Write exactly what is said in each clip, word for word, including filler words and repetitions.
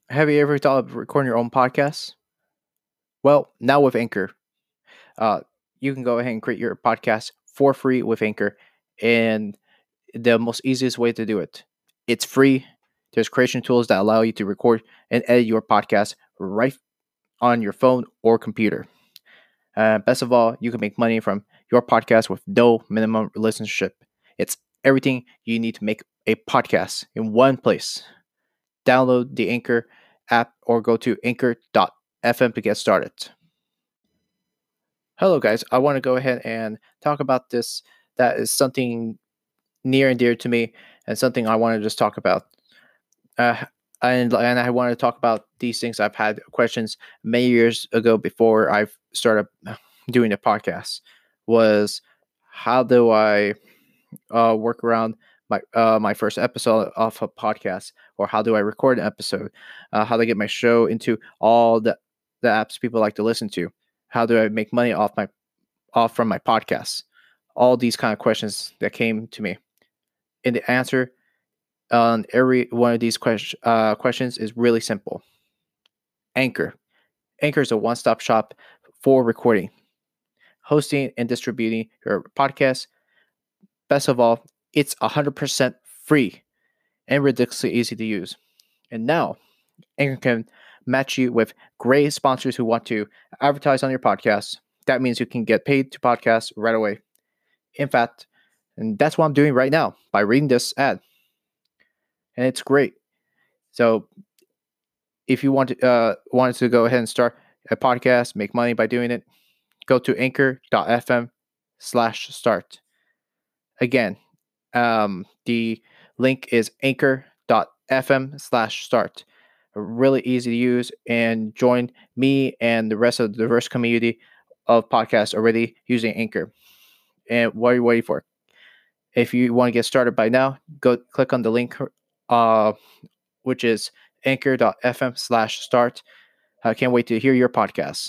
Have you ever thought of recording your own podcast? Well, now with Anchor, uh, you can go ahead and create your podcast for free with Anchor, and the most easiest way to do it. It's free. There's creation tools that allow you to record and edit your podcast right on your phone or computer. Uh, best of all, you can make money from your podcast with no minimum listenership. It's everything you need to make a podcast in one place. Download the Anchor app or go to anchor dot f m to get started. Hello, guys. I want to go ahead and talk about this. That is something near and dear to me, and something I want to just talk about. Uh, and and I want to talk about these things. I've had questions many years ago before I've started doing the podcast. Was how do I uh, work around my uh, my first episode of a podcast, or how do I record an episode? Uh, how do I get my show into all the the apps people like to listen to? How do I make money off my off from my podcast? All these kind of questions that came to me, and the answer on every one of these question, uh, questions is really simple. Anchor. Anchor is a one-stop shop for recording, hosting, and distributing your podcast. Best of all, it's one hundred percent free and ridiculously easy to use. And now, Anchor can match you with great sponsors who want to advertise on your podcast. That means you can get paid to podcast right away. In fact, and that's what I'm doing right now by reading this ad. And it's great. So if you want to uh, wanted to go ahead and start a podcast, make money by doing it, go to anchor dot f m slash start. Again, um, the link is anchor dot f m slash start. Really easy to use, and join me and the rest of the diverse community of podcasts already using Anchor. And what are you waiting for? If you want to get started by now, go click on the link, uh, which is anchor dot f m slash start. I can't wait to hear your podcast.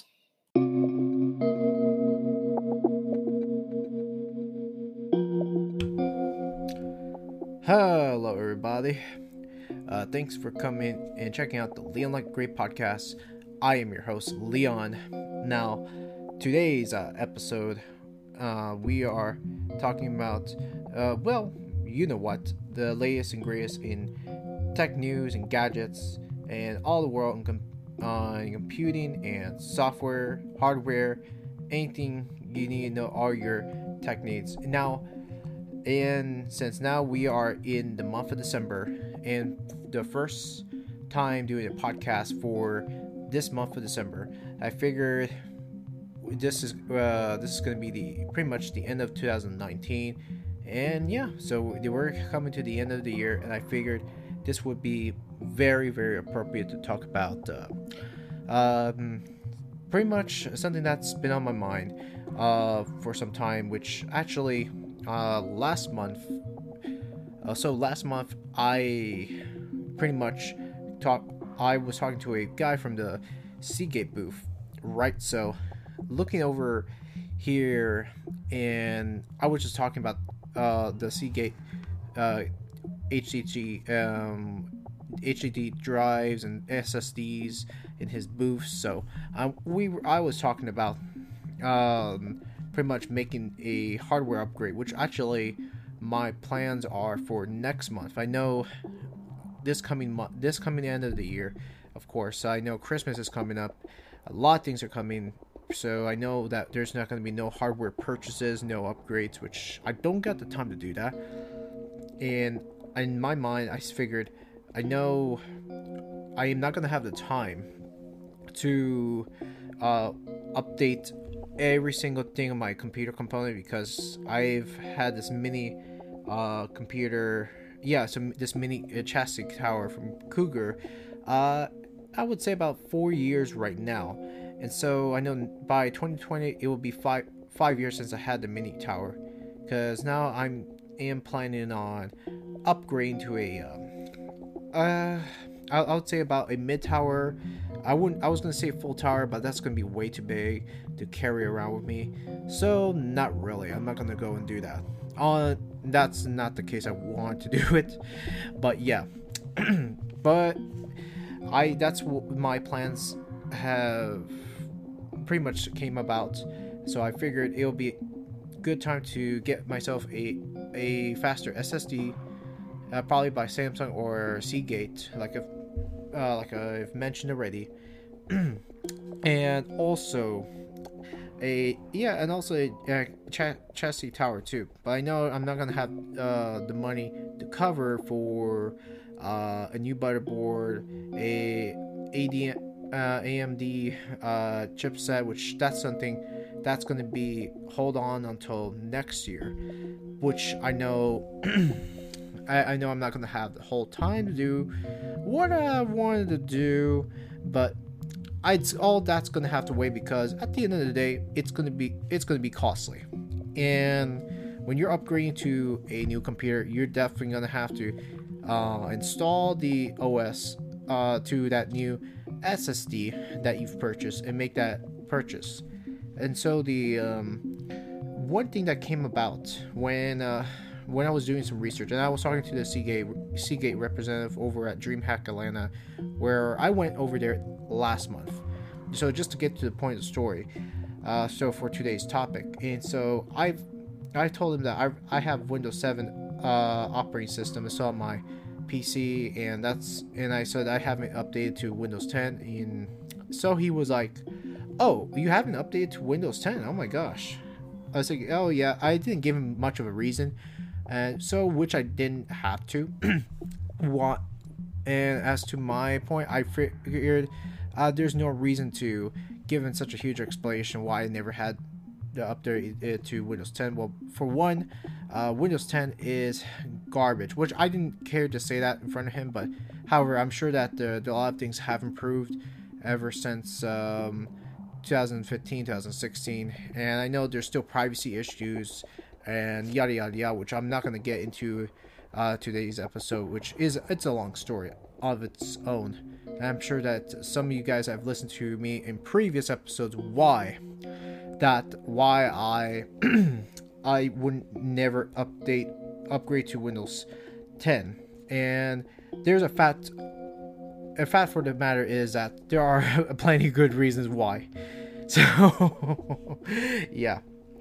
Hello, everybody. Uh, thanks for coming and checking out the Leon Like Great podcast. I am your host, Leon. Now, today's uh, episode, uh, we are talking about, uh, well, you know what, the latest and greatest in tech news and gadgets and all the world in, com- uh, in computing and software, hardware, anything you need to know, all your tech needs. Now, and since now we are in the month of December, and the first time doing a podcast for this month of December, I figured this is uh, this is going to be the pretty much the end of two thousand nineteen, and yeah, so we're coming to the end of the year, and I figured this would be very very appropriate to talk about uh, um, pretty much something that's been on my mind uh, for some time, which actually uh, last month. Uh, so last month I pretty much talk. I was talking to a guy from the Seagate booth, right? So looking over here, and I was just talking about uh, the Seagate uh, H D D um, H D D drives and S S Ds in his booth. So um, we were, I was talking about um, pretty much making a hardware upgrade, which actually my plans are for next month. I know this coming month, this coming end of the year, of course. I know Christmas is coming up. A lot of things are coming, so I know that there's not going to be no hardware purchases, no upgrades, which I don't got the time to do that. And in my mind, I figured, I know I am not going to have the time to uh, update every single thing on my computer component, because I've had this mini uh, computer, yeah, so this mini uh, chassis tower from Cougar, uh, I would say about four years right now, and so I know by twenty twenty it will be five five years since I had the mini tower, because now I'm am planning on upgrading to a um, uh, I, I would say about a mid tower. I wouldn't. I was gonna say full tower, but that's gonna be way too big to carry around with me. So not really. I'm not gonna go and do that. Uh, that's not the case. I want to do it, but yeah. But I that's what my plans have pretty much came about. So I figured it'll be a good time to get myself a a faster S S D, uh, probably by Samsung or Seagate, like I've uh, like I've mentioned already, and also a yeah, and also a, a ch- chassis tower too. But I know I'm not gonna have uh, the money to cover for uh, a new motherboard, a A D, uh, A M D uh, chipset, which that's something that's gonna be hold on until next year, which I know. I, I know I'm not gonna have the whole time to do what I wanted to do, but I'd all that's gonna have to wait, because at the end of the day, it's gonna be it's gonna be costly, and when you're upgrading to a new computer, you're definitely gonna have to uh, install the O S uh, to that new S S D that you've purchased and make that purchase. And so the um, one thing that came about when uh, when I was doing some research, and I was talking to the Seagate Seagate representative over at DreamHack Atlanta, where I went over there last month. So just to get to the point of the story, uh, so for today's topic, and so I've I told him that I I have Windows seven uh, operating system installed on my P C, and that's and I said I haven't updated to Windows ten, and so he was like, "Oh, you haven't updated to Windows ten? Oh my gosh." I was like, "Oh yeah." I didn't give him much of a reason, and so which I didn't have to. What? And as to my point, I figured uh, there's no reason to give him such a huge explanation why I never had the update it to Windows ten. Well, for one, uh, Windows ten is garbage, which I didn't care to say that in front of him. But however, I'm sure that the, the, a lot of things have improved ever since um, twenty fifteen, twenty sixteen, and I know there's still privacy issues and yada yada yada, which I'm not going to get into uh, today's episode, which is it's a long story of its own. And I'm sure that some of you guys have listened to me in previous episodes why that why I I wouldn't never update upgrade to Windows ten. And there's a fact a fact for the matter is that there are plenty of good reasons why. So yeah,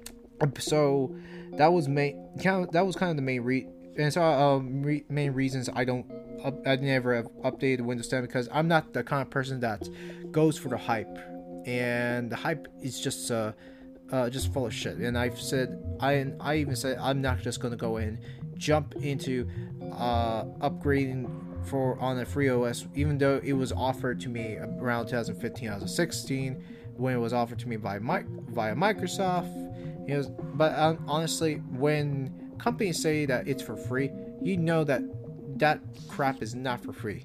so that was main that was kind of the main re and so um re- main reasons I don't up, I never have updated Windows ten, because I'm not the kind of person that goes for the hype, and the hype is just uh, uh just full of shit. And I've said I I even said I'm not just gonna go in jump into uh upgrading for on a free O S, even though it was offered to me around twenty fifteen, twenty sixteen, when it was offered to me by my via Microsoft. It was, but um, honestly, when companies say that it's for free, you know that that crap is not for free.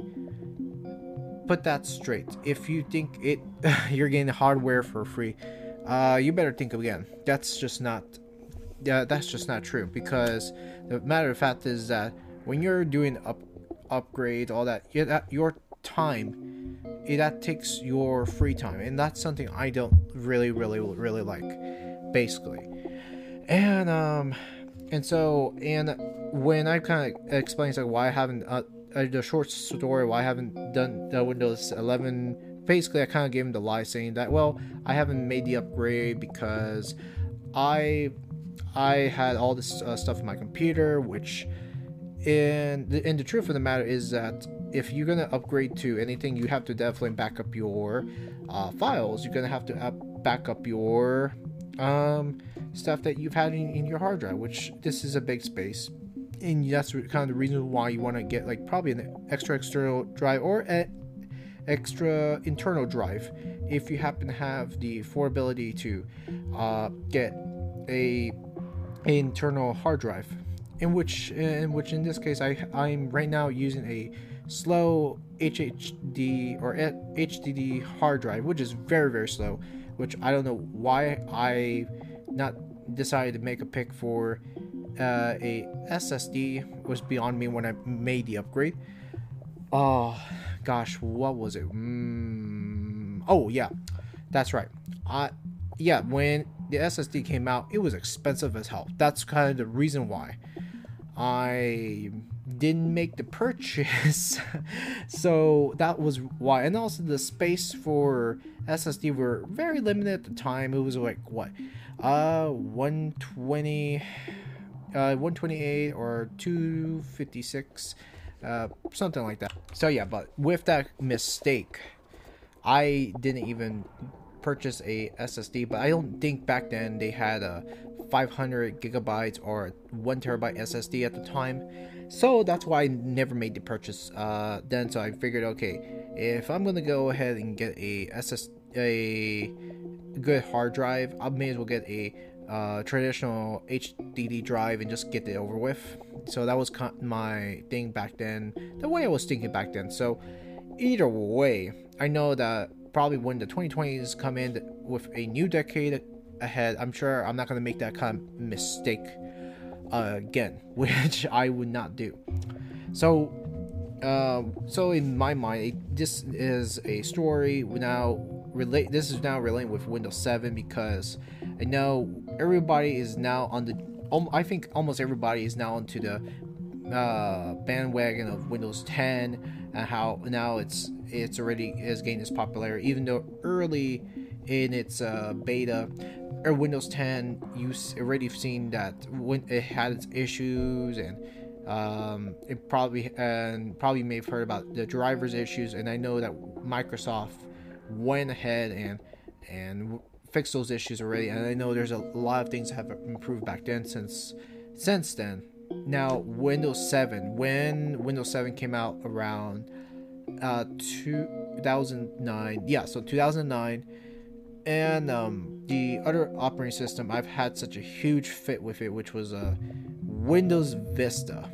Put that straight. If you think it, you're getting hardware for free, uh, you better think again. That's just not, yeah, that's just not true. Because the matter of fact is that when you're doing up upgrades, all that, yeah, that your time, it, that takes your free time, and that's something I don't really, really, really like, basically. And um. And so, and when I kind of explain like why I haven't, uh, uh, the short story why I haven't done the Windows eleven, basically I kind of gave him the lie saying that, well, I haven't made the upgrade because I, I had all this uh, stuff in my computer, which, in the, and the truth of the matter is that if you're gonna upgrade to anything, you have to definitely back up your uh, files. You're gonna have to uh, back up your um. stuff that you've had in, in your hard drive, which this is a big space, and that's kind of the reason why you want to get like probably an extra external drive or an extra internal drive if you happen to have the affordability to uh, get a, a internal hard drive, in which in which in this case I I'm right now using a slow H H D or H D D hard drive, which is very very slow, which I don't know why I not decided to make a pick for uh, a S S D. Was beyond me when I made the upgrade. Oh gosh, what was it? Mm, oh yeah, that's right. I yeah, when the S S D came out, it was expensive as hell. That's kind of the reason why I didn't make the purchase. So that was why. And also the space for S S D were very limited at the time. It was like what, uh one twenty, uh one twenty-eight or two fifty-six, uh something like that. So yeah, but with that mistake, I didn't even purchase a S S D. But I don't think back then they had a five hundred gigabytes or one terabyte S S D at the time. So that's why I never made the purchase uh, then. So I figured, okay, if I'm gonna go ahead and get a S S a good hard drive, I may as well get a uh, traditional H D D drive and just get it over with. So that was my thing back then, the way I was thinking back then. So either way, I know that probably when the twenty twenties come in with a new decade ahead, I'm sure I'm not gonna make that kind of mistake uh, again, which I would not do. So, uh, so in my mind, it, this is a story now relate. This is now relating with Windows seven because I know everybody is now on the. Um, I think almost everybody is now onto the uh, bandwagon of Windows ten and how now it's it's already is gaining its popularity, even though early in its uh, beta. Or Windows ten, you already seen that when it had its issues, and um, it probably and probably may have heard about the drivers issues. And I know that Microsoft went ahead and and fixed those issues already. And I know there's a lot of things that have improved back then since since then. Now Windows seven, when Windows seven came out around uh, two thousand nine, yeah, so two thousand nine. And um, the other operating system, I've had such a huge fit with it, which was uh, Windows Vista.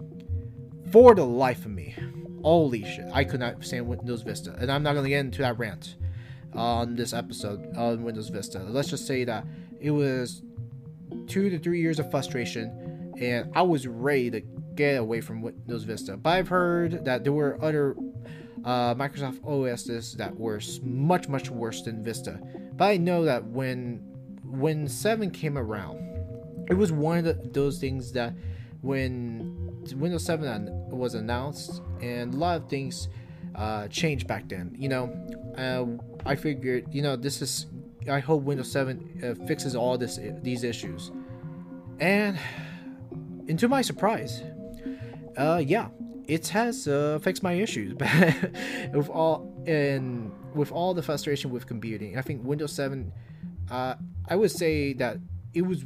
For the life of me, holy shit, I could not stand Windows Vista. And I'm not going to get into that rant on this episode on Windows Vista. Let's just say that it was two to three years of frustration, and I was ready to get away from Windows Vista. But I've heard that there were other Uh, Microsoft O Ss that were much much worse than Vista. But I know that when when seven came around, it was one of the, those things that when Windows seven was announced, and a lot of things uh, changed back then. You know, uh, I figured, you know, this is. I hope Windows seven uh, fixes all this these issues, and and to my surprise, uh, yeah. It has uh, fixed my issues, but with all and with all the frustration with computing, I think Windows seven. Uh, I would say that it was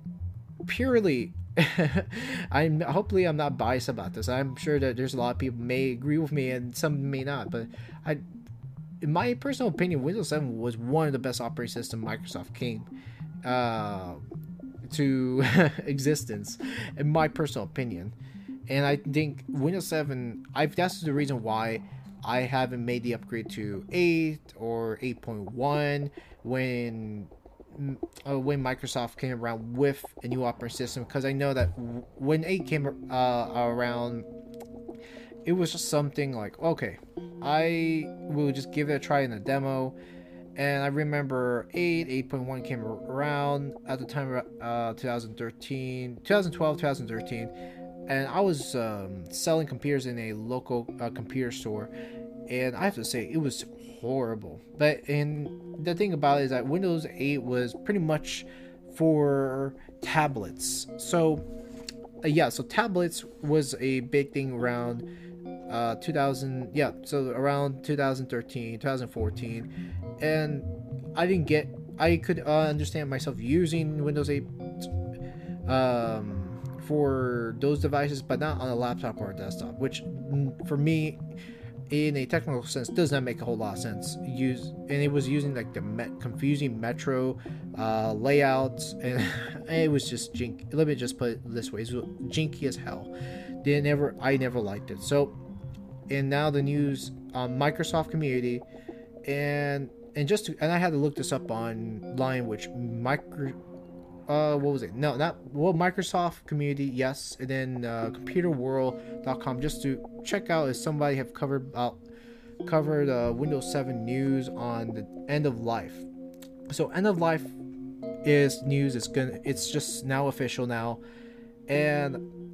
purely. I'm hopefully I'm not biased about this. I'm sure that there's a lot of people may agree with me and some may not, but I, in my personal opinion, Windows seven was one of the best operating system Microsoft came uh, to existence, in my personal opinion. And I think Windows seven, I've, that's the reason why I haven't made the upgrade to eight or eight point one when uh, when Microsoft came around with a new operating system, because I know that w- when eight came uh, around, it was just something like, okay, I will just give it a try in a demo. And I remember eight, eight point one came around at the time, uh, twenty thirteen, twenty twelve, twenty thirteen. And I was um, selling computers in a local uh, computer store, and I have to say it was horrible. But and the thing about it is that Windows eight was pretty much for tablets. So uh, yeah, so tablets was a big thing around uh, two thousand. Yeah, so around twenty thirteen, twenty fourteen, and I didn't get. I could uh, understand myself using Windows eight. Um, for those devices, but not on a laptop or a desktop, which for me in a technical sense does not make a whole lot of sense. Use and it was using like the met, confusing Metro uh, layouts, and it was just jink. Let me just put it this way: it was jinky as hell. They never, I never liked it. So, and now the news on Microsoft community, and and just to, and I had to look this up online, which micro. Uh, what was it? No, not well. Microsoft community, yes, and then uh, computer world dot com, just to check out if somebody have covered out uh, covered uh, Windows seven news on the end of life. So end of life is news. It's gonna. It's just now official now, and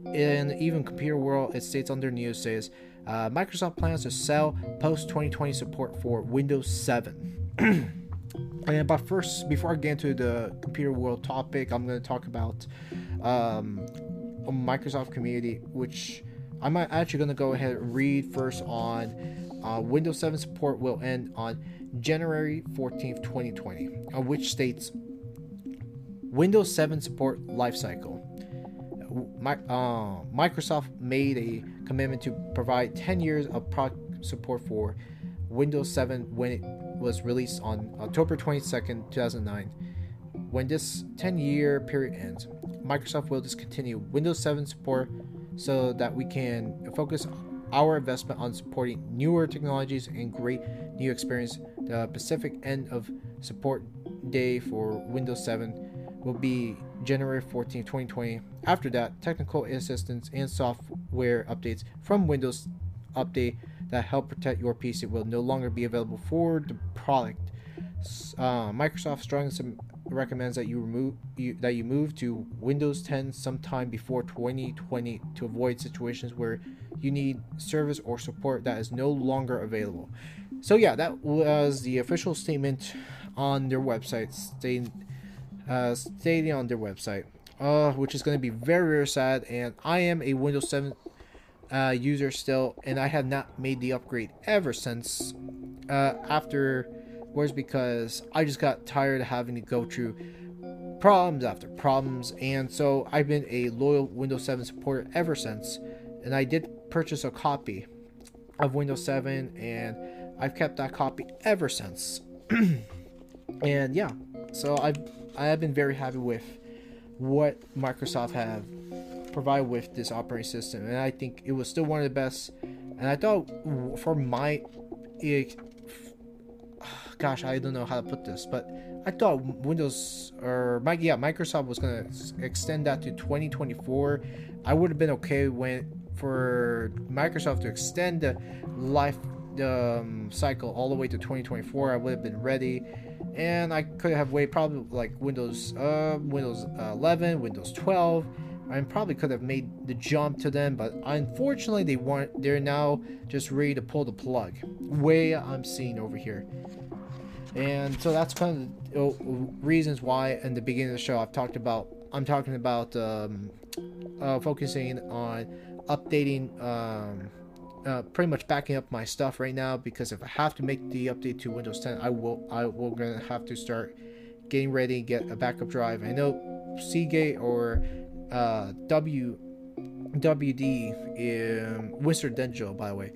in even Computer World, it states under news says uh, Microsoft plans to sell post twenty twenty support for Windows seven. And but first, before I get into the Computer World topic, I'm going to talk about um, a Microsoft community, which I'm actually going to go ahead and read first on uh, Windows seven support will end on January fourteenth, twenty twenty, uh, which states Windows seven support lifecycle. My, uh, Microsoft made a commitment to provide ten years of product support for Windows seven when it was released on October twenty-second, two thousand nine. When this ten-year period ends, Microsoft will discontinue Windows seven support so that we can focus our investment on supporting newer technologies and great new experience. The Pacific end of support day for Windows seven will be January fourteenth, twenty twenty. After that, technical assistance and software updates from Windows Update that help protect your P C will no longer be available for the product. Uh, Microsoft strongly recommends that you remove you, that you move to Windows ten sometime before twenty twenty to avoid situations where you need service or support that is no longer available. So yeah, that was the official statement on their website, stating, uh, stating on their website, uh, which is going to be very, very sad. And I am a Windows seven uh, user still, and I have not made the upgrade ever since uh, afterwards because I just got tired of having to go through problems after problems, and so I've been a loyal Windows seven supporter ever since. And I did purchase a copy of Windows seven, and I've kept that copy ever since. And yeah, so I've I have been very happy with what Microsoft have provided with this operating system, and I think it was still one of the best. And I thought for my it, gosh, I don't know how to put this, but I thought Windows or my yeah Microsoft was gonna extend that to twenty twenty-four. I would have been okay when for Microsoft to extend the life the um, cycle all the way to twenty twenty-four. I would have been ready, and I could have waited probably like Windows uh, Windows eleven, Windows twelve. I probably could have made the jump to them, but unfortunately they weren't. They're now just ready to pull the plug. Way I'm seeing over here. And so that's kind of the reasons why in the beginning of the show I've talked about I'm talking about um, uh, focusing on updating um, uh, pretty much backing up my stuff right now, because if I have to make the update to Windows ten, I will I will gonna have to start getting ready and get a backup drive. I know Seagate or uh, W W D in Wizard Denjo, by the way,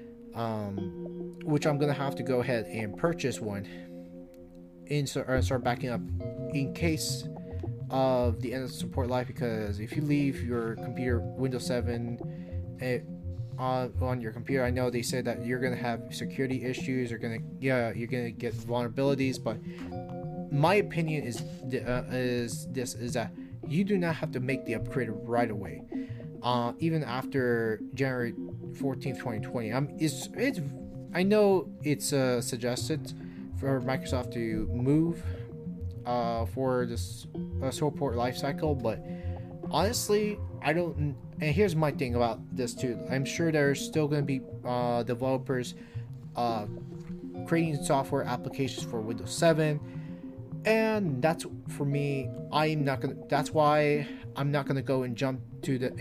um, which I'm gonna have to go ahead and purchase one and start, start backing up in case of the end of support life, because if you leave your computer Windows seven it, on on your computer, I know they said that you're gonna have security issues, you're gonna yeah you're gonna get vulnerabilities, but my opinion is uh, is this is that you do not have to make the upgrade right away, uh, even after January fourteenth, twenty twenty. Um, it's it's I know it's uh, suggested for Microsoft to move uh, for this uh, support lifecycle, but honestly, I don't. And here's my thing about this too. I'm sure there's still going to be uh, developers uh, creating software applications for Windows seven, and that's for me. I'm not gonna. That's why I'm not gonna go and jump to the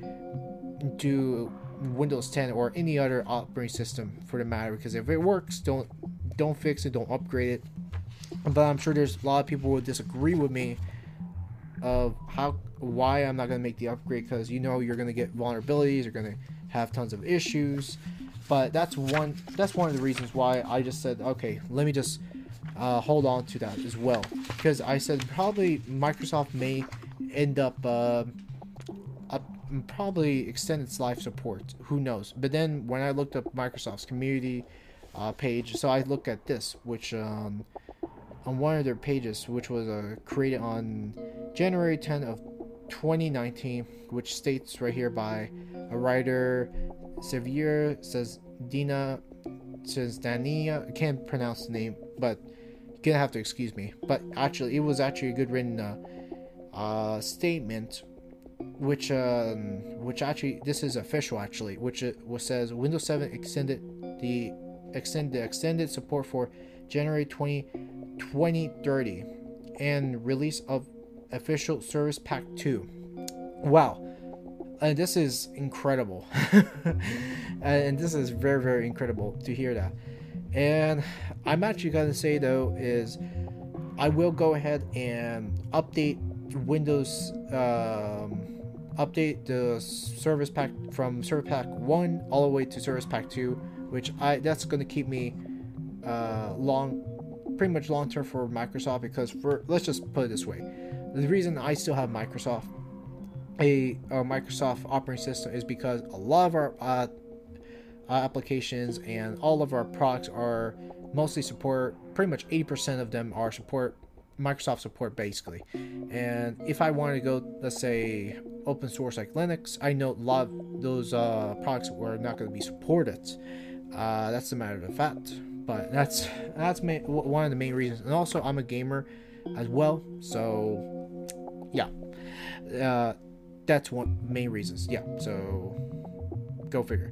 a to Windows ten or any other operating system for the matter. Because if it works, don't don't fix it. Don't upgrade it. But I'm sure there's a lot of people who would disagree with me of how why I'm not going to make the upgrade, because you know you're going to get vulnerabilities, you're going to have tons of issues. But that's one that's one of the reasons why I just said, okay, let me just uh, hold on to that as well, because I said probably Microsoft may end up uh, up probably extend its life support, who knows. But then when I looked up Microsoft's community uh, page, so I looked at this, which um, on one of their pages, which was uh, created on January tenth of twenty nineteen, which states right here by a writer, Xavier says Dina says Dania. I can't pronounce the name, but you're gonna have to excuse me. But actually, it was actually a good written uh, uh, statement which um, which actually this is official actually, which it was says Windows seven extended the extend the extended support for January twentieth, twenty thirty, and release of official Service Pack two. Wow. And this is incredible. And this is very, very incredible to hear that. And I'm actually going to say, though, is I will go ahead and update Windows, um, update the Service Pack from Service Pack one all the way to Service Pack two, which I that's going to keep me uh, long, pretty much long term for Microsoft, because for let's just put it this way. The reason I still have Microsoft A, a Microsoft operating system is because a lot of our uh, uh, applications and all of our products are mostly support. Pretty much eighty percent of them are support Microsoft support basically. And if I wanted to go, let's say, open source like Linux, I know a lot of those uh, products were not going to be supported. Uh, that's a matter of fact. But that's that's ma- one of the main reasons. And also, I'm a gamer as well, so yeah. Uh, That's one main reasons. Yeah, so go figure.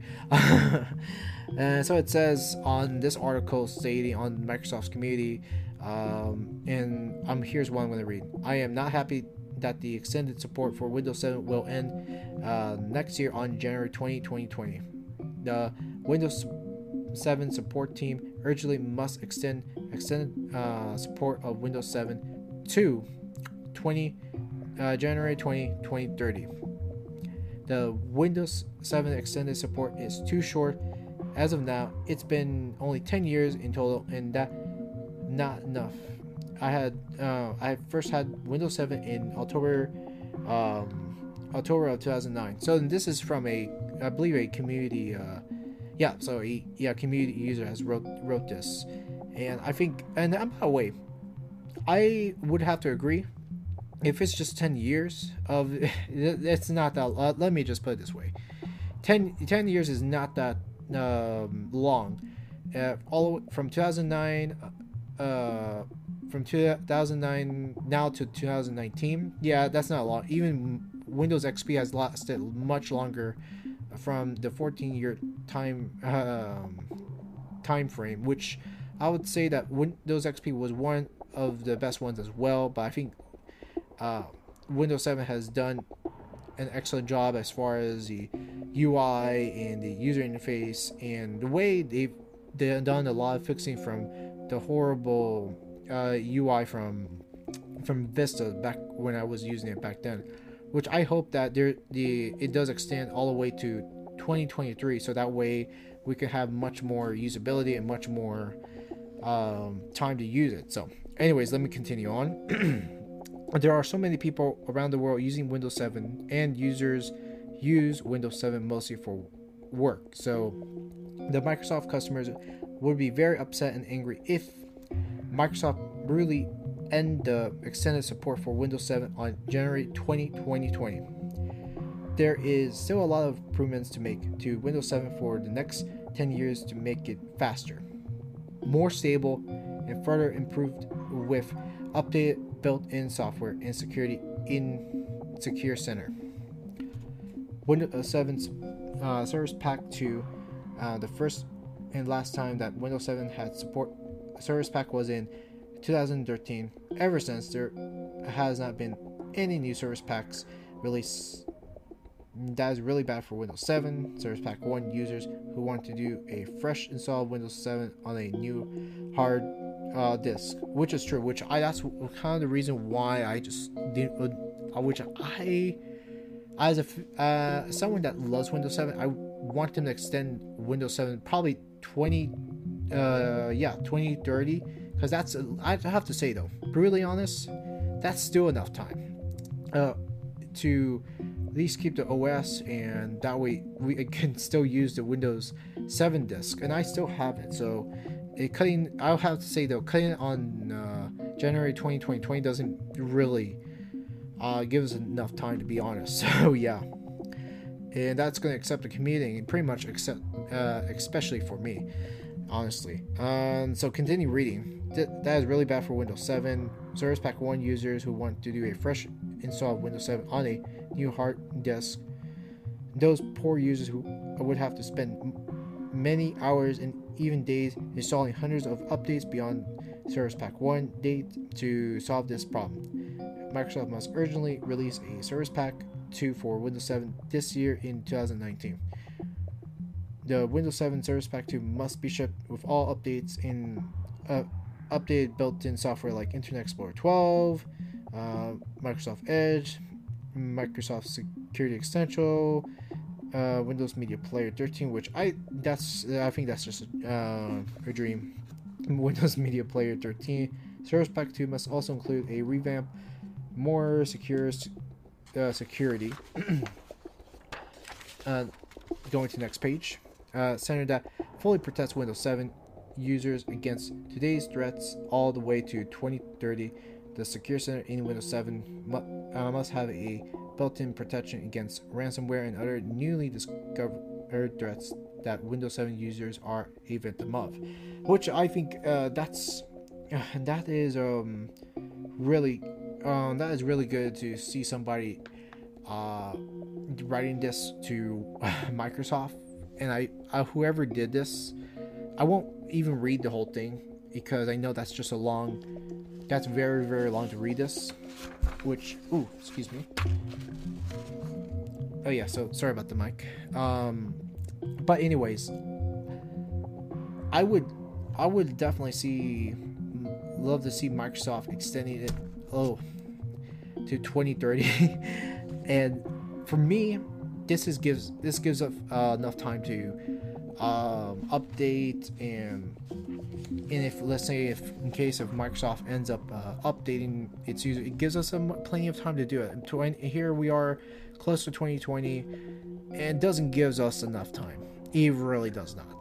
And so it says on this article stating on Microsoft's community, um, and um, here's one I'm going to read. I am not happy that the extended support for Windows seven will end uh, next year on January twentieth, twenty twenty. The Windows seven support team urgently must extend extended uh, support of Windows seven to twenty. Uh, January twentieth, twenty thirty. The Windows seven extended support is too short. As of now, it's been only ten years in total, and that not enough. I had uh, I first had Windows seven in October, um, October of two thousand nine. So this is from a, I believe a community, uh, yeah. So a yeah community user has wrote wrote this, and I think, and by the way, I would have to agree. If it's just ten years of, it's not that, uh, let me just put it this way. ten, ten years is not that um, long. Uh, all from two thousand nine, uh, from two thousand nine now to two thousand nineteen, yeah, that's not long. Even Windows X P has lasted much longer from the fourteen year time, um, time frame, which I would say that Windows X P was one of the best ones as well, but I think Uh, Windows seven has done an excellent job as far as the U I and the user interface, and the way they've, they've done a lot of fixing from the horrible uh, U I from from Vista back when I was using it back then, which I hope that there the it does extend all the way to twenty twenty-three, so that way we can have much more usability and much more um, time to use it. So anyways, let me continue on. There are so many people around the world using Windows seven, and users use Windows seven mostly for work. So the Microsoft customers would be very upset and angry if Microsoft really end the extended support for Windows seven on January twentieth, twenty twenty. There is still a lot of improvements to make to Windows seven for the next ten years to make it faster, more stable, and further improved with updated built-in software and security in Secure Center. Windows seven's uh, Service Pack two, uh, the first and last time that Windows seven had support Service Pack was in two thousand thirteen. Ever since, there has not been any new Service Packs released. That is really bad for Windows seven Service Pack one users who want to do a fresh install of Windows seven on a new hard uh, disk, which is true. Which I that's kind of the reason why I just didn't. Uh, which I, as a uh, someone that loves Windows seven, I want them to extend Windows seven probably twenty, uh, yeah, twenty thirty, because that's I have to say though, brutally honest, that's still enough time, uh, to at least keep the O S, and that way we can still use the Windows seven disk, and I still have it. So it cutting, I'll have to say though, cutting it on uh, January twentieth, twenty twenty doesn't really uh, give us enough time, to be honest. So yeah, and that's going to accept the commuting, and pretty much accept, uh, especially for me, honestly. Um, so continue reading. Th- that is really bad for Windows seven Service Pack one users who want to do a fresh install Windows seven on a new hard disk. Those poor users who would have to spend many hours and even days installing hundreds of updates beyond Service Pack one date to solve this problem. Microsoft must urgently release a Service Pack two for Windows seven this year in two thousand nineteen. The Windows seven Service Pack two must be shipped with all updates in uh, updated built-in software like Internet Explorer twelve, uh, Microsoft Edge, Microsoft Security Essential, uh, Windows Media Player thirteen, which I that's I think that's just uh, a dream. Windows Media Player thirteen. Service Pack two must also include a revamp, more secure uh, security. uh, going to the next page. Uh, center that fully protects Windows seven users against today's threats all the way to twenty thirty. The Secure Center in Windows seven mu- uh, must have a built-in protection against ransomware and other newly discovered threats that Windows seven users are a victim of. Which I think uh, that's uh, that is um really um that is really good to see somebody uh writing this to uh, Microsoft. And I, uh, whoever did this, I won't even read the whole thing because I know that's just a long, that's very, very long to read this, which, ooh, excuse me. Oh yeah, so sorry about the mic. Um, but anyways, I would, I would definitely see, love to see Microsoft extending it, oh, to twenty thirty. And for me, This is gives this gives us uh, enough time to um, update and and if let's say if in case if Microsoft ends up uh, updating its user, it gives us some, plenty of time to do it. Here we are close to twenty twenty, and it doesn't give us enough time. It really does not.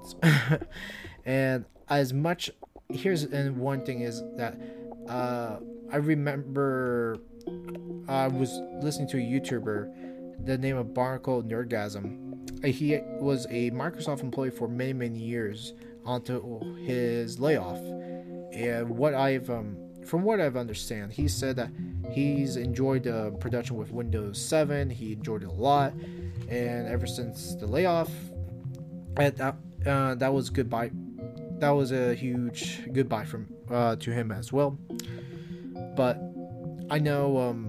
And as much here's and one thing is that uh, I remember I was listening to a YouTuber. The name of Barnacle Nerdgasm. He was a Microsoft employee for many, many years until his layoff. And what I've, um, from what I've understand, he said that he's enjoyed the production with Windows seven. He enjoyed it a lot, and ever since the layoff, that uh, that was goodbye. That was a huge goodbye from uh, to him as well. But I know. Um,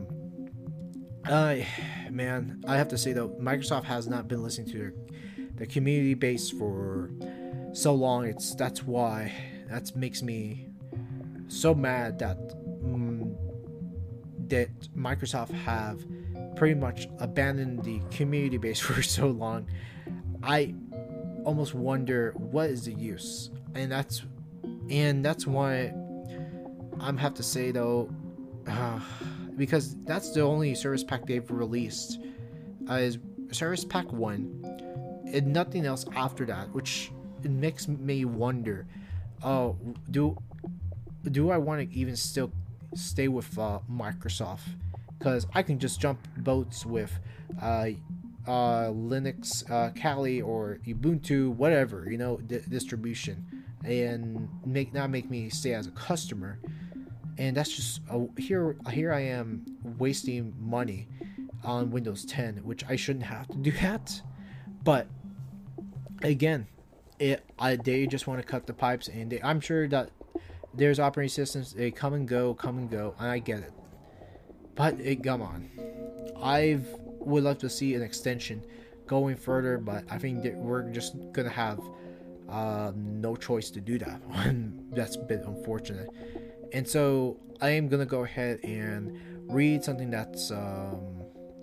I, uh, man, I have to say though, Microsoft has not been listening to their, their community base for so long. It's that's why that makes me so mad that um, that Microsoft have pretty much abandoned the community base for so long. I almost wonder what is the use, and that's and that's why I'm have to say though. Uh, Because that's the only service pack they've released uh, is Service Pack one and nothing else after that, which it makes me wonder, oh, uh, do do I want to even still stay with uh, Microsoft? Because I can just jump boats with uh, uh, Linux, uh, Kali, or Ubuntu, whatever, you know, di- distribution, and make not make me stay as a customer. And that's just uh, here. Here I am wasting money on Windows ten, which I shouldn't have to do that. But again, it I, they just want to cut the pipes, and they, I'm sure that there's operating systems they come and go, come and go, and I get it. But it, come on, I would love to see an extension going further, but I think that we're just gonna have uh, no choice to do that. That's a bit unfortunate. And so I am gonna go ahead and read something that's um,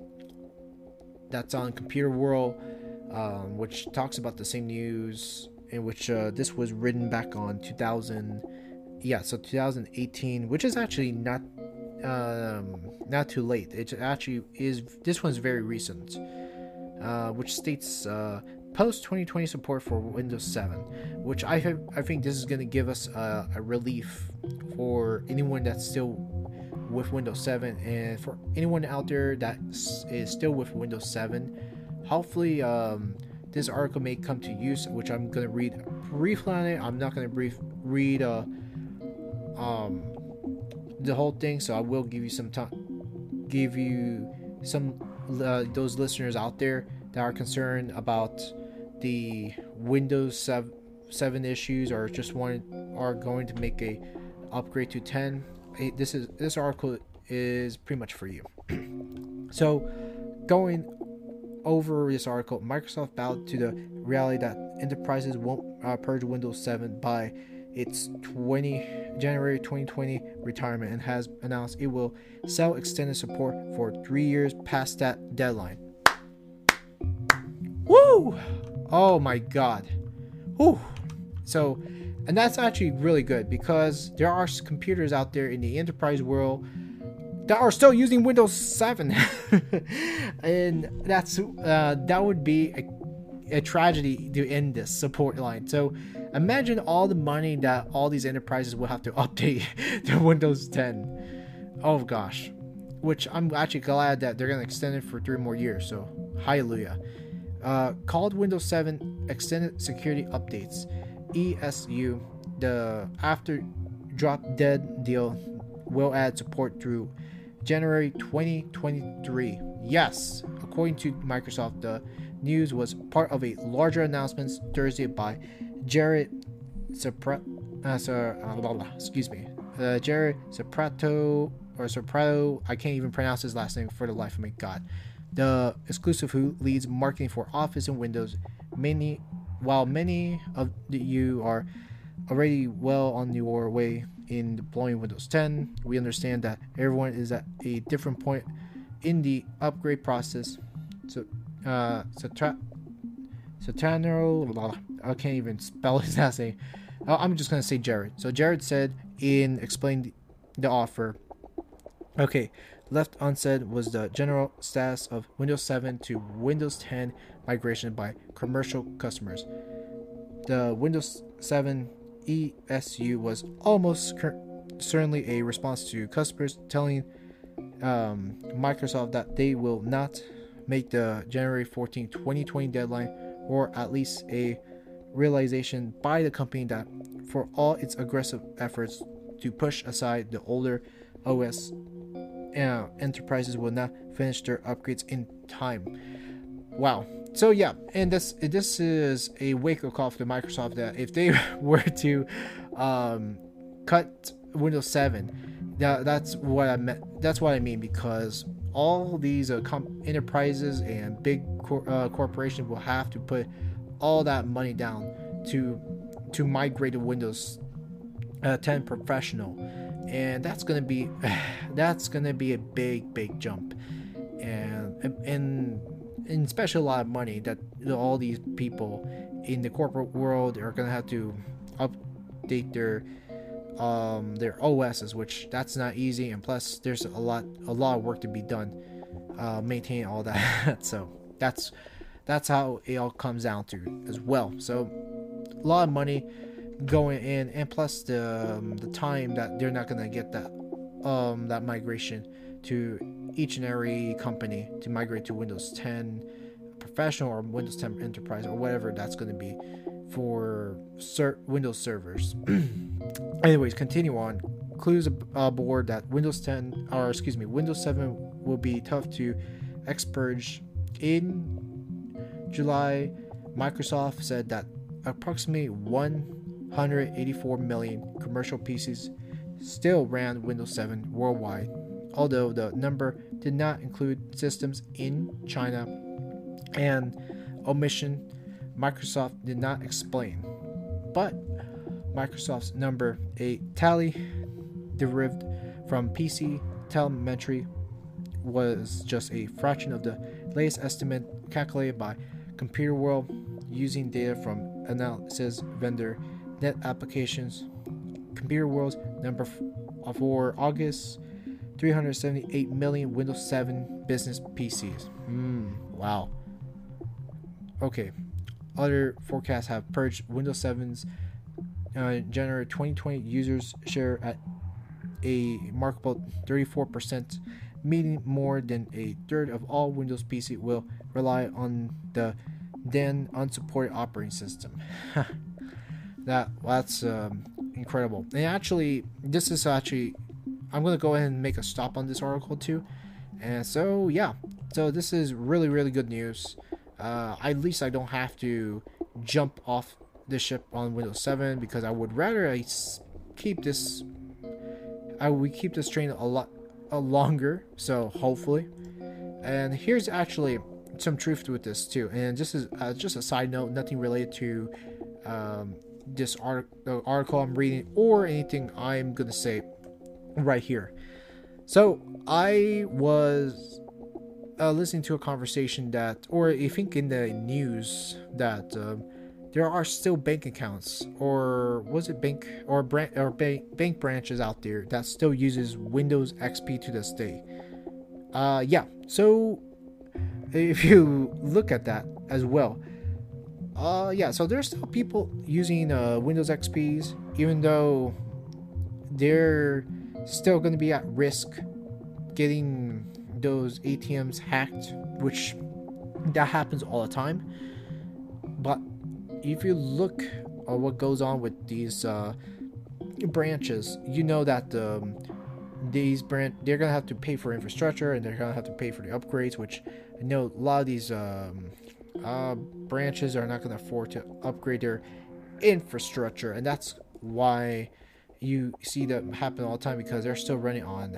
that's on Computer World, um, which talks about the same news, in which uh, this was written back on two thousand, yeah, so two thousand eighteen, which is actually not um, not too late. It actually is. This one's very recent, uh, which states. Uh, Post twenty twenty support for Windows seven, which I have, I think this is going to give us a, a relief for anyone that's still with Windows seven, and for anyone out there that is still with Windows seven. Hopefully, um, this article may come to use, which I'm going to read briefly on it. I'm not going to brief read uh, um, the whole thing, so I will give you some time, give you some uh, those listeners out there that are concerned about the Windows seven issues or just want are going to make a upgrade to ten. This is this article is pretty much for you. So, going over this article, Microsoft bowed to the reality that enterprises won't uh, purge Windows seven by its January twenty twenty retirement and has announced it will sell extended support for three years past that deadline. Woo! Oh my god. Woo! So, and that's actually really good because there are computers out there in the enterprise world that are still using Windows seven. And that's uh, that would be a, a tragedy to end this support line. So imagine all the money that all these enterprises will have to update to Windows ten. Oh gosh. Which I'm actually glad that they're going to extend it for three more years. So hallelujah. Uh, called Windows seven Extended Security Updates, E S U, the after drop dead deal will add support through January twenty twenty-three. Yes, according to Microsoft, the news was part of a larger announcement Thursday by Jared Sopra- uh, so, uh, blah, blah, excuse me, uh, Jared Soprato or Soprato. I can't even pronounce his last name for the life of me. God, the exclusive who leads marketing for Office and Windows. Many, while many of you are already well on your way in deploying Windows ten, we understand that everyone is at a different point in the upgrade process. So, uh, Sotra- Sotano, I can't even spell his last name. I'm just gonna say Jared. So Jared said in explaining the offer. Okay, left unsaid was the general status of Windows seven to Windows ten migration by commercial customers. The Windows seven E S U was almost cur- certainly a response to customers telling um, Microsoft that they will not make the January fourteenth, twenty twenty deadline, or at least a realization by the company that for all its aggressive efforts to push aside the older O S, uh, enterprises will not finish their upgrades in time. Wow. So yeah, and this this is a wake-up call to Microsoft that if they were to um, cut Windows seven, that that's what I meant. That's what I mean, because all these uh, com- enterprises and big cor- uh, corporations will have to put all that money down to to migrate to Windows uh, ten Professional, and that's gonna be that's gonna be a big big jump, and and. and especially a lot of money that all these people in the corporate world are gonna have to update their um their O Ss, which that's not easy, and plus there's a lot a lot of work to be done uh maintaining all that. So that's that's how it all comes down to as well. So a lot of money going in, and plus the um, the time that they're not gonna get that um that migration to each and every company to migrate to Windows ten Professional or Windows ten Enterprise or whatever that's going to be for ser- Windows servers. Anyways, continue on. Clues aboard that Windows ten, or excuse me, Windows seven will be tough to expurge. In July, Microsoft said that approximately one hundred eighty-four million commercial P Cs still ran Windows seven worldwide, although the number did not include systems in China. And omission, Microsoft did not explain. But Microsoft's number, a tally derived from P C telemetry, was just a fraction of the latest estimate calculated by Computer World using data from analysis vendor Net Applications. Computer World's number f- for August, three hundred seventy-eight million Windows seven business P Cs. Mm, wow. Okay. Other forecasts have purged Windows seven's uh, January twenty twenty users share at a remarkable thirty-four percent, meaning more than a third of all Windows P C will rely on the then unsupported operating system. that that's um, incredible. And actually, this is actually, I'm going to go ahead and make a stop on this article too, And so yeah, so this is really really good news. Uh, at least I don't have to jump off the ship on Windows seven, because I would rather I keep this. I would keep this train a lot a longer. So hopefully, and here's actually some truth with this too. And this is uh, just a side note, nothing related to um, this art- uh, article I'm reading or anything I'm gonna say right here. So I was uh, listening to a conversation that, or I think in the news that um, there are still bank accounts, or was it bank or brand or bank bank branches out there that still uses Windows X P to this day. Uh, yeah. So if you look at that as well, uh, yeah. So there's still people using uh, Windows X Ps, even though they're still going to be at risk getting those A T Ms hacked, which that happens all the time. But if you look at what goes on with these uh, branches, you know that um, these brand they're gonna have to pay for infrastructure, and they're gonna have to pay for the upgrades, which I know a lot of these um, uh, branches are not gonna afford to upgrade their infrastructure, and that's why you see that happen all the time, because they're still running on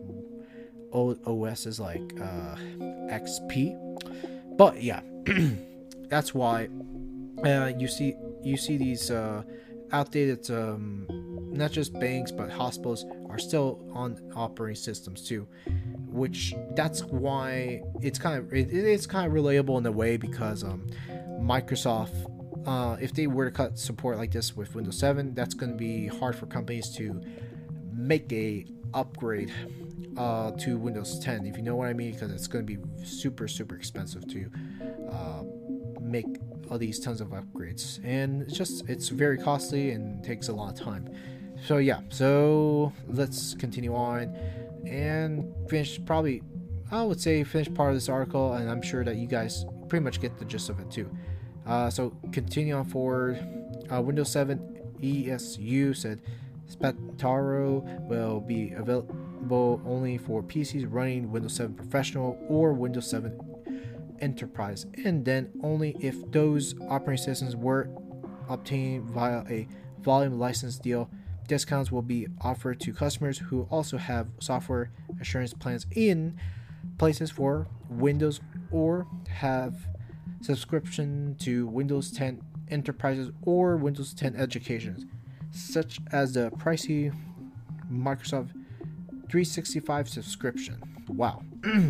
old O Ss like uh, X P. But yeah, that's why uh, you see you see these uh, outdated, um, not just banks but hospitals are still on operating systems too. Which that's why it's kind of it, it's kind of relatable in a way, because um, Microsoft, uh, if they were to cut support like this with Windows seven, that's going to be hard for companies to make a upgrade uh, to Windows ten, if you know what I mean, because it's going to be super super expensive to uh, make all these tons of upgrades, and it's just it's very costly and takes a lot of time. So yeah, so let's continue on and finish, probably I would say finish part of this article, and I'm sure that you guys pretty much get the gist of it too. Uh, so continue on forward. uh, Windows seven E S U said Spataro will be available only for P Cs running Windows seven Professional or Windows seven Enterprise, and then only if those operating systems were obtained via a volume license deal. Discounts will be offered to customers who also have software assurance plans in places for Windows, or have subscription to Windows ten Enterprises or Windows ten Educations, such as the pricey Microsoft three sixty-five subscription. Wow.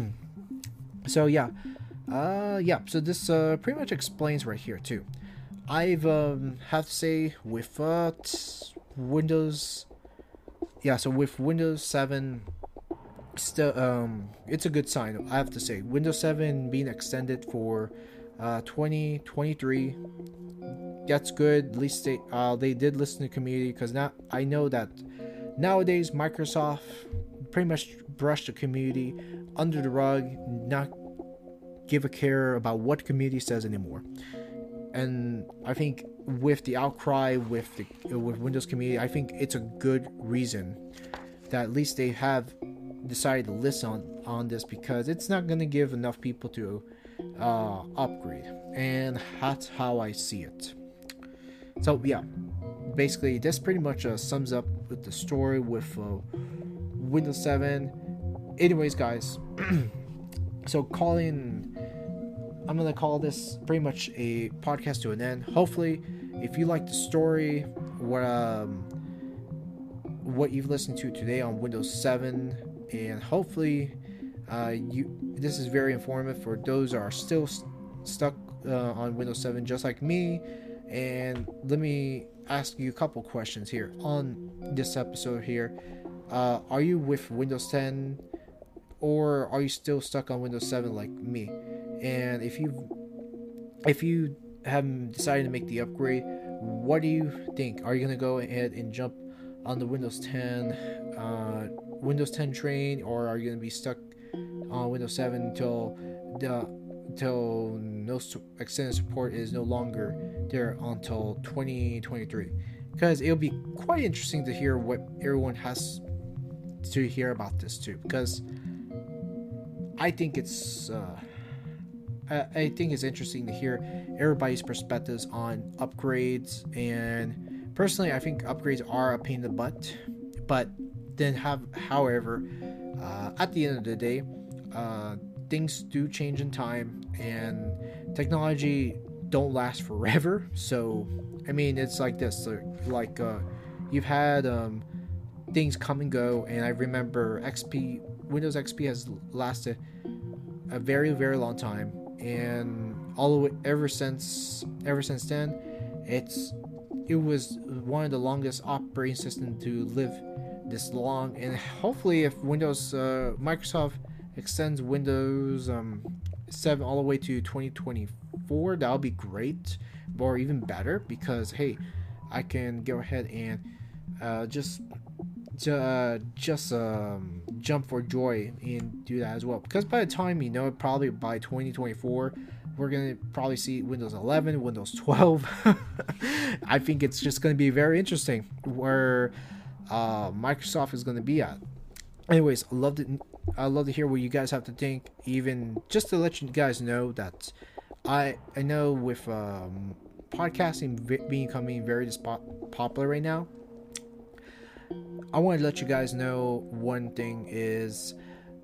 So yeah, uh, yeah. So this uh, pretty much explains right here too. I've um, have to say with uh, t- Windows, yeah. So with Windows seven, still um, it's a good sign. I have to say, Windows seven being extended for uh, twenty twenty-three. That's good. At least they uh, they did listen to the community, because now I know that nowadays Microsoft pretty much brushed the community under the rug, not give a care about what the community says anymore. And I think with the outcry with the with Windows community, I think it's a good reason that at least they have decided to listen on, on this, because it's not going to give enough people to uh, upgrade, and that's how I see it. So yeah, basically this pretty much uh, sums up with the story with uh, Windows seven. Anyways, guys, so calling. I'm going to call this pretty much a podcast to an end. Hopefully, if you like the story, what um, what you've listened to today on Windows seven, and hopefully uh, you this is very informative for those that are still st- stuck uh, on Windows seven, just like me. And let me ask you a couple questions here on this episode here. Uh, are you with Windows ten, or are you still stuck on Windows seven like me? And if you if you haven't decided to make the upgrade, what do you think? Are you gonna go ahead and jump on the Windows ten uh, Windows ten train, or are you gonna be stuck on Windows seven until the until no extended support is no longer there until twenty twenty-three? Because it'll be quite interesting to hear what everyone has to hear about this too, because I think it's uh, I, I think it's interesting to hear everybody's perspectives on upgrades. And personally, I think upgrades are a pain in the butt. But then have, however, uh, at the end of the day, uh, things do change in time, and technology don't last forever. So, I mean, it's like this, like uh, you've had um, things come and go, and I remember X P, Windows X P has lasted a very, very long time, and all the way ever since, ever since then, it's it was one of the longest operating systems to live this long. And hopefully, if Windows, uh, Microsoft extends Windows um, seven all the way to twenty twenty-four, that'll be great, or even better, because hey, I can go ahead and uh, just uh, just um, jump for joy and do that as well. Because by the time, you know, probably by twenty twenty-four, we're gonna probably see Windows eleven, Windows twelve. I think it's just gonna be very interesting where uh, Microsoft is gonna be at. Anyways, I love to I love to hear what you guys have to think. Even just to let you guys know that I I know with um, podcasting becoming very popular right now, I want to let you guys know one thing is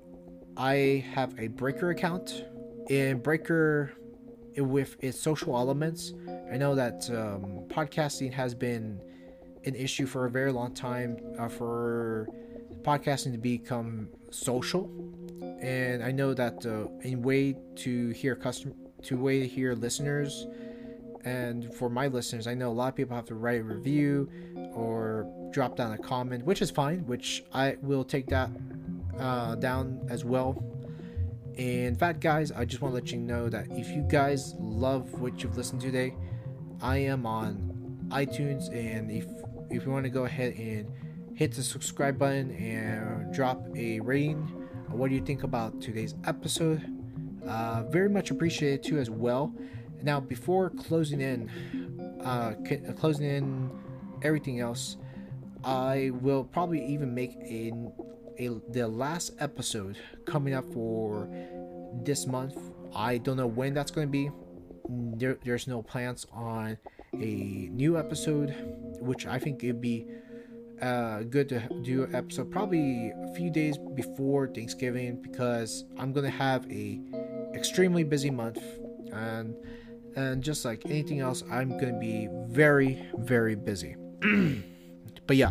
I have a Breaker account. In Breaker, with its social elements, I know that um, podcasting has been an issue for a very long time, uh, for podcasting to become social. And I know that uh, a way to hear custom to way to hear listeners, and for my listeners, I know a lot of people have to write a review or drop down a comment, which is fine, which I will take that uh, down as well. In fact, guys, I just want to let you know that if you guys love what you've listened to today, I am on iTunes, and if if you want to go ahead and hit the subscribe button and drop a rating, what do you think about today's episode? Uh, very much appreciated too as well. Now, before closing in, uh, closing in everything else, I will probably even make a, a the last episode coming up for this month. I don't know when that's going to be. There, there's no plans on a new episode, which I think it'd be uh, good to do an episode probably a few days before Thanksgiving, because I'm going to have a extremely busy month, and and just like anything else, I'm going to be very, very busy. But yeah,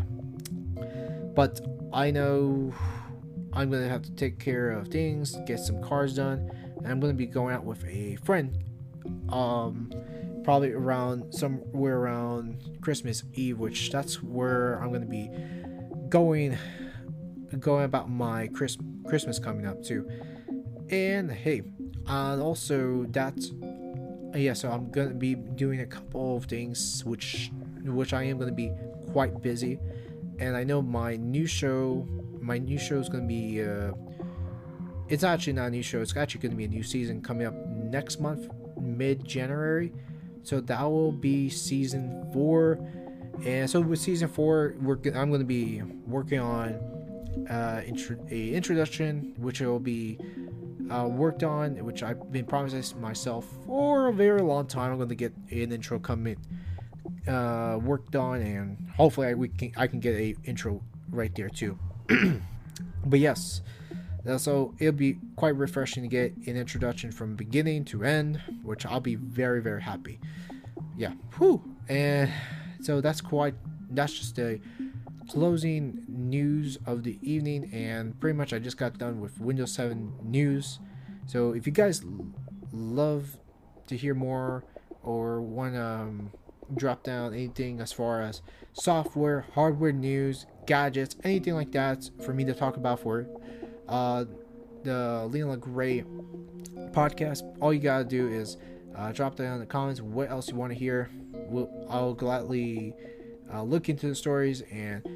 but I know I'm going to have to take care of things, get some cars done, and I'm going to be going out with a friend, um, probably around somewhere around Christmas Eve, which that's where I'm going to be going, going about my Chris, Christmas coming up too. And hey, and also that's, yeah, so I'm going to be doing a couple of things, which, which I am going to be quite busy. And I know my new show, my new show is going to be, uh, it's actually not a new show, it's actually going to be a new season coming up next month, mid-January. So that will be season four. And so with season four, we're, I'm going to be working on uh, intro, a introduction, which will be uh, worked on, which I've been promising myself for a very long time. I'm going to get an intro coming uh worked on, and hopefully I we can I can get a intro right there too. But yes, so it'll be quite refreshing to get an introduction from beginning to end, which I'll be very, very happy. Yeah, whew. And so that's quite that's just the closing news of the evening, and pretty much I just got done with Windows seven news. So if you guys love to hear more or want to um, drop down anything as far as software, hardware news, gadgets, anything like that for me to talk about for uh, the Leon LeGray podcast, all you gotta do is uh, drop down in the comments what else you want to hear. We'll, I'll gladly uh, look into the stories and,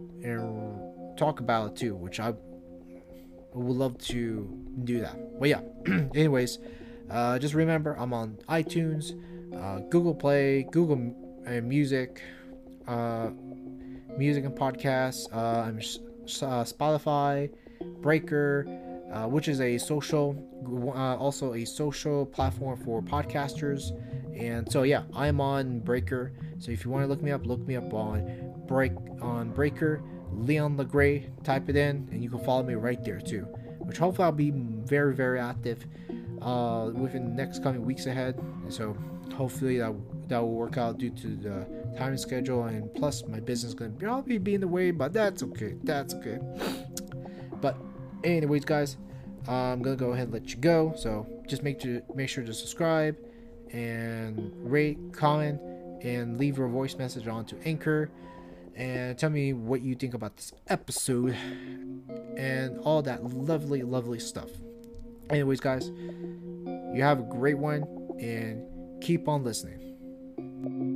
and talk about it too, which I would love to do that. But yeah, anyways, uh, just remember I'm on iTunes, Uh, Google Play, Google uh, Music, uh, Music and Podcasts, uh, uh, Spotify, Breaker, uh, which is a social, uh, also a social platform for podcasters. And so yeah, I'm on Breaker. So if you want to look me up, look me up on Break on Breaker, Leon LeGray. Type it in, and you can follow me right there too. Which hopefully I'll be very very active uh, within the next coming weeks ahead. So hopefully that that will work out due to the time schedule, and plus my business is gonna probably be in the way, but that's okay. That's okay. But anyways, guys, I'm gonna go ahead and let you go. So just make to make sure to subscribe and rate, comment, and leave your voice message onto Anchor, and tell me what you think about this episode and all that lovely, lovely stuff. Anyways, guys, you have a great one and keep on listening.